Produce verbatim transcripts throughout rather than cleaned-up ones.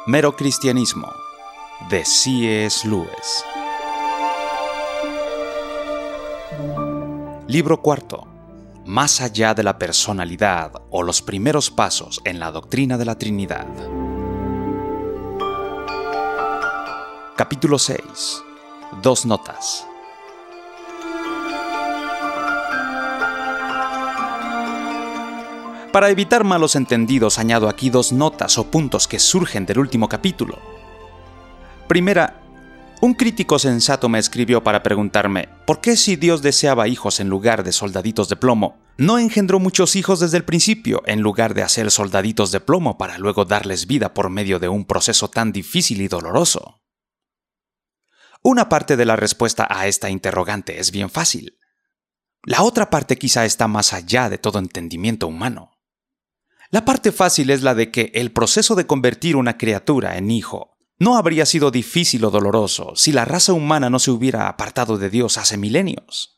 Mero Cristianismo, de C S Lewis. Libro cuarto. Más allá de la personalidad o los primeros pasos en la doctrina de la Trinidad. Capítulo seis. Dos notas. Para evitar malos entendidos, añado aquí dos notas o puntos que surgen del último capítulo. Primera, un crítico sensato me escribió para preguntarme ¿por qué si Dios deseaba hijos en lugar de soldaditos de plomo, no engendró muchos hijos desde el principio en lugar de hacer soldaditos de plomo para luego darles vida por medio de un proceso tan difícil y doloroso? Una parte de la respuesta a esta interrogante es bien fácil. La otra parte quizá está más allá de todo entendimiento humano. La parte fácil es la de que el proceso de convertir una criatura en hijo no habría sido difícil o doloroso si la raza humana no se hubiera apartado de Dios hace milenios.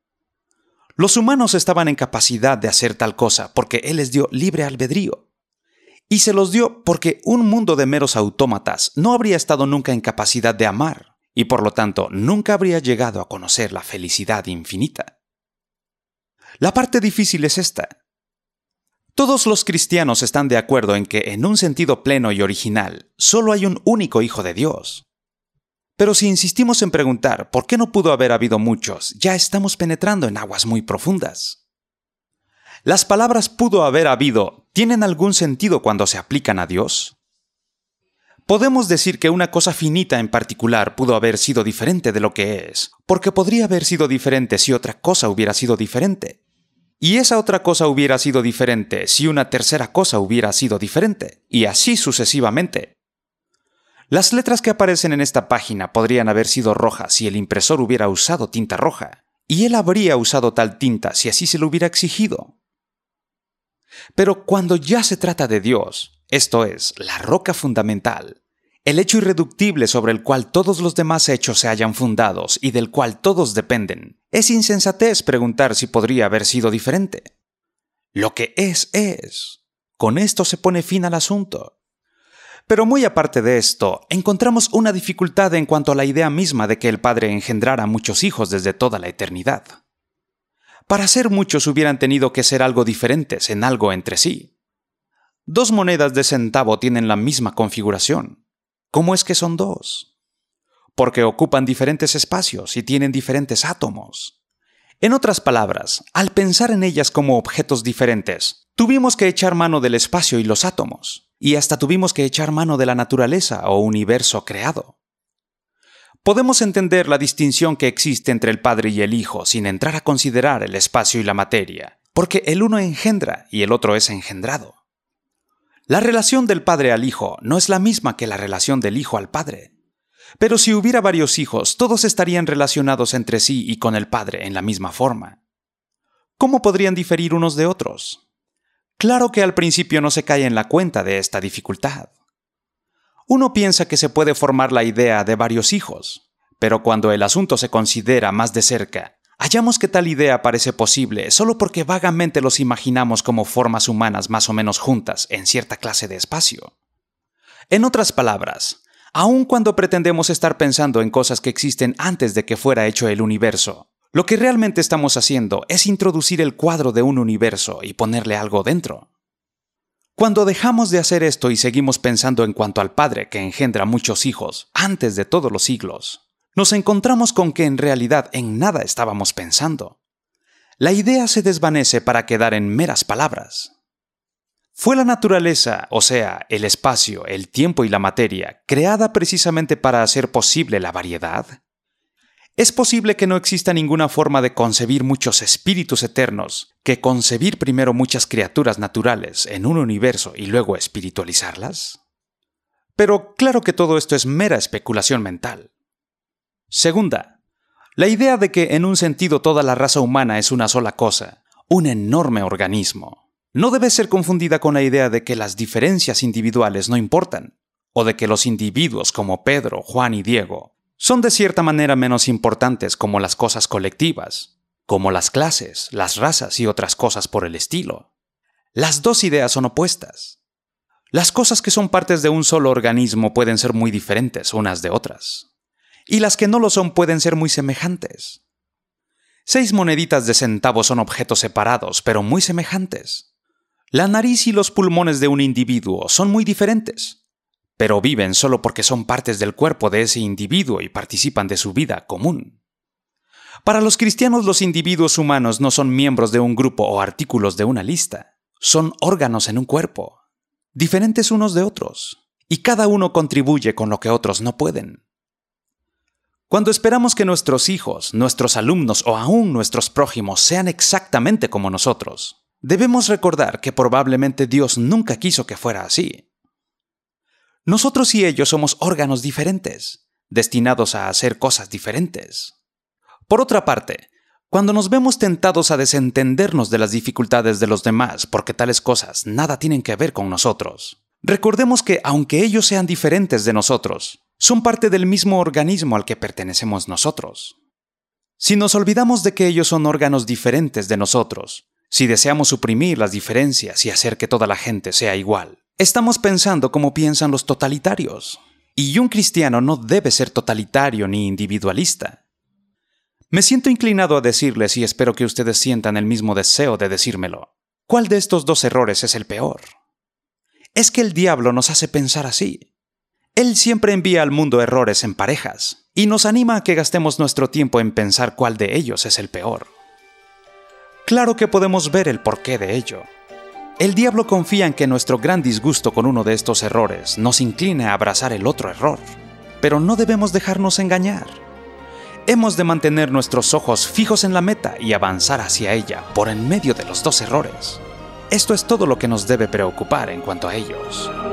Los humanos estaban en capacidad de hacer tal cosa porque Él les dio libre albedrío. Y se los dio porque un mundo de meros autómatas no habría estado nunca en capacidad de amar y por lo tanto nunca habría llegado a conocer la felicidad infinita. La parte difícil es esta. Todos los cristianos están de acuerdo en que, en un sentido pleno y original, solo hay un único Hijo de Dios. Pero si insistimos en preguntar por qué no pudo haber habido muchos, ya estamos penetrando en aguas muy profundas. ¿Las palabras pudo haber habido tienen algún sentido cuando se aplican a Dios? Podemos decir que una cosa finita en particular pudo haber sido diferente de lo que es, porque podría haber sido diferente si otra cosa hubiera sido diferente. Y esa otra cosa hubiera sido diferente si una tercera cosa hubiera sido diferente, y así sucesivamente. Las letras que aparecen en esta página podrían haber sido rojas si el impresor hubiera usado tinta roja, y él habría usado tal tinta si así se lo hubiera exigido. Pero cuando ya se trata de Dios, esto es, la roca fundamental, el hecho irreductible sobre el cual todos los demás hechos se hallan fundados y del cual todos dependen, es insensatez preguntar si podría haber sido diferente. Lo que es, es. Con esto se pone fin al asunto. Pero muy aparte de esto, encontramos una dificultad en cuanto a la idea misma de que el Padre engendrara muchos hijos desde toda la eternidad. Para ser muchos hubieran tenido que ser algo diferentes en algo entre sí. Dos monedas de centavo tienen la misma configuración. ¿Cómo es que son dos? Porque ocupan diferentes espacios y tienen diferentes átomos. En otras palabras, al pensar en ellas como objetos diferentes, tuvimos que echar mano del espacio y los átomos, y hasta tuvimos que echar mano de la naturaleza o universo creado. Podemos entender la distinción que existe entre el Padre y el Hijo sin entrar a considerar el espacio y la materia, porque el uno engendra y el otro es engendrado. La relación del Padre al Hijo no es la misma que la relación del Hijo al Padre. Pero si hubiera varios hijos, todos estarían relacionados entre sí y con el Padre en la misma forma. ¿Cómo podrían diferir unos de otros? Claro que al principio no se cae en la cuenta de esta dificultad. Uno piensa que se puede formar la idea de varios hijos, pero cuando el asunto se considera más de cerca, hallamos que tal idea parece posible solo porque vagamente los imaginamos como formas humanas más o menos juntas en cierta clase de espacio. En otras palabras, aun cuando pretendemos estar pensando en cosas que existen antes de que fuera hecho el universo, lo que realmente estamos haciendo es introducir el cuadro de un universo y ponerle algo dentro. Cuando dejamos de hacer esto y seguimos pensando en cuanto al Padre que engendra muchos hijos antes de todos los siglos, nos encontramos con que en realidad en nada estábamos pensando. La idea se desvanece para quedar en meras palabras. ¿Fue la naturaleza, o sea, el espacio, el tiempo y la materia, creada precisamente para hacer posible la variedad? ¿Es posible que no exista ninguna forma de concebir muchos espíritus eternos que concebir primero muchas criaturas naturales en un universo y luego espiritualizarlas? Pero claro que todo esto es mera especulación mental. Segunda, la idea de que en un sentido toda la raza humana es una sola cosa, un enorme organismo, no debe ser confundida con la idea de que las diferencias individuales no importan, o de que los individuos como Pedro, Juan y Diego son de cierta manera menos importantes como las cosas colectivas, como las clases, las razas y otras cosas por el estilo. Las dos ideas son opuestas. Las cosas que son partes de un solo organismo pueden ser muy diferentes unas de otras, y las que no lo son pueden ser muy semejantes. Seis moneditas de centavo son objetos separados, pero muy semejantes. La nariz y los pulmones de un individuo son muy diferentes, pero viven solo porque son partes del cuerpo de ese individuo y participan de su vida común. Para los cristianos, los individuos humanos no son miembros de un grupo o artículos de una lista, son órganos en un cuerpo, diferentes unos de otros, y cada uno contribuye con lo que otros no pueden. Cuando esperamos que nuestros hijos, nuestros alumnos o aún nuestros prójimos sean exactamente como nosotros, debemos recordar que probablemente Dios nunca quiso que fuera así. Nosotros y ellos somos órganos diferentes, destinados a hacer cosas diferentes. Por otra parte, cuando nos vemos tentados a desentendernos de las dificultades de los demás porque tales cosas nada tienen que ver con nosotros, recordemos que aunque ellos sean diferentes de nosotros, son parte del mismo organismo al que pertenecemos nosotros. Si nos olvidamos de que ellos son órganos diferentes de nosotros, si deseamos suprimir las diferencias y hacer que toda la gente sea igual, estamos pensando como piensan los totalitarios. Y un cristiano no debe ser totalitario ni individualista. Me siento inclinado a decirles, y espero que ustedes sientan el mismo deseo de decírmelo, ¿cuál de estos dos errores es el peor? Es que el diablo nos hace pensar así. Él siempre envía al mundo errores en parejas, y nos anima a que gastemos nuestro tiempo en pensar cuál de ellos es el peor. Claro que podemos ver el porqué de ello. El diablo confía en que nuestro gran disgusto con uno de estos errores nos incline a abrazar el otro error, pero no debemos dejarnos engañar. Hemos de mantener nuestros ojos fijos en la meta y avanzar hacia ella por en medio de los dos errores. Esto es todo lo que nos debe preocupar en cuanto a ellos.